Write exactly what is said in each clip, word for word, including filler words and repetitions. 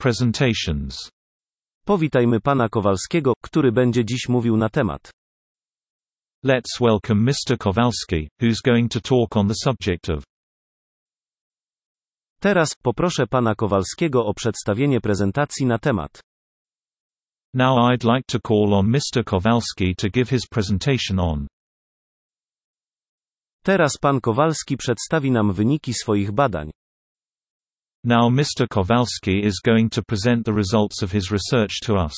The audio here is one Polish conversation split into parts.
presentations. Powitajmy pana Kowalskiego, który będzie dziś mówił na temat. Let's welcome mister Kowalski, who's going to talk on the subject of. Teraz poproszę pana Kowalskiego o przedstawienie prezentacji na temat. Now I'd like to call on mister Kowalski to give his presentation on. Teraz pan Kowalski przedstawi nam wyniki swoich badań. Now mister Kowalski is going to present the results of his research to us.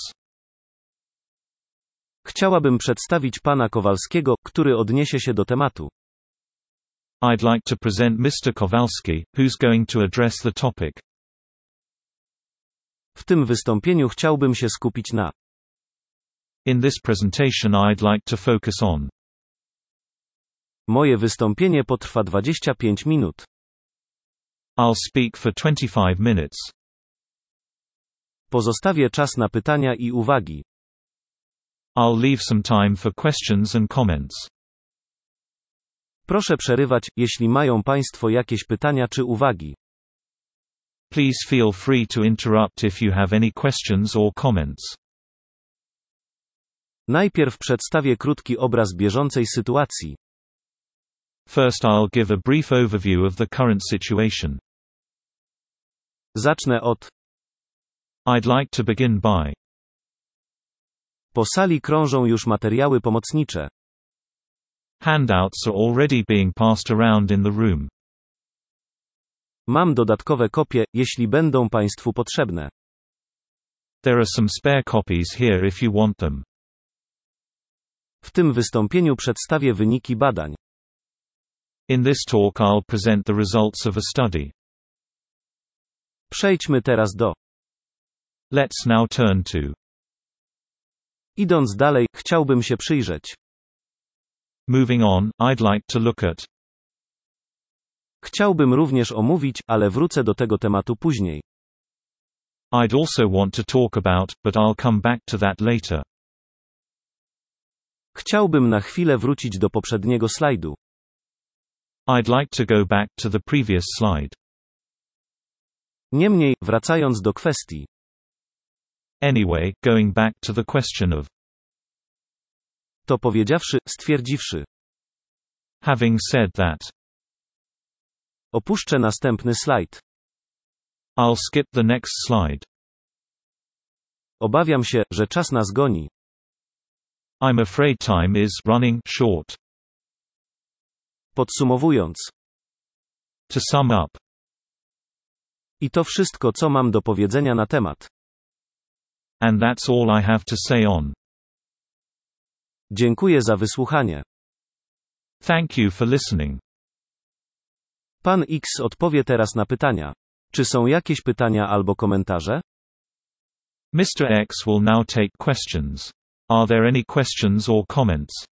Chciałabym przedstawić pana Kowalskiego, który odniesie się do tematu. I'd like to present mister Kowalski, who's going to address the topic. W tym wystąpieniu chciałbym się skupić na. In this presentation I'd like to focus on. Moje wystąpienie potrwa dwadzieścia pięć minut. I'll speak for twenty-five minutes. Pozostawię czas na pytania i uwagi. I'll leave some time for questions and comments. Proszę przerywać, jeśli mają państwo jakieś pytania czy uwagi. Please feel free to interrupt if you have any questions or comments. Najpierw przedstawię krótki obraz bieżącej sytuacji. First I'll give a brief overview of the current situation. Zacznę od. I'd like to begin by. Po sali krążą już materiały pomocnicze. Handouts are already being passed around in the room. Mam dodatkowe kopie, jeśli będą państwu potrzebne. There are some spare copies here if you want them. W tym wystąpieniu przedstawię wyniki badań. In this talk I'll present the results of a study. Przejdźmy teraz do. Let's now turn to. Idąc dalej, chciałbym się przyjrzeć. Moving on, I'd like to look at. Chciałbym również omówić, ale wrócę do tego tematu później. I'd also want to talk about, but I'll come back to that later. Chciałbym na chwilę wrócić do poprzedniego slajdu. I'd like to go back to the previous slide. Niemniej, wracając do kwestii. Anyway, going back to the question of. To powiedziawszy, stwierdziwszy. Having said that. Opuszczę następny slajd. I'll skip the next slide. Obawiam się, że czas nas goni. I'm afraid time is running short. Podsumowując. To sum up. I to wszystko, co mam do powiedzenia na temat. And that's all I have to say on. Dziękuję za wysłuchanie. Thank you for listening. Pan X odpowie teraz na pytania. Czy są jakieś pytania albo komentarze? mister X will now take questions. Are there any questions or comments?